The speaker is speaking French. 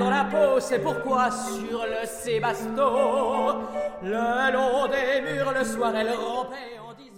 dans la peau, c'est pourquoi sur le Sébasto, le long des murs, le soir, elle rampait en disant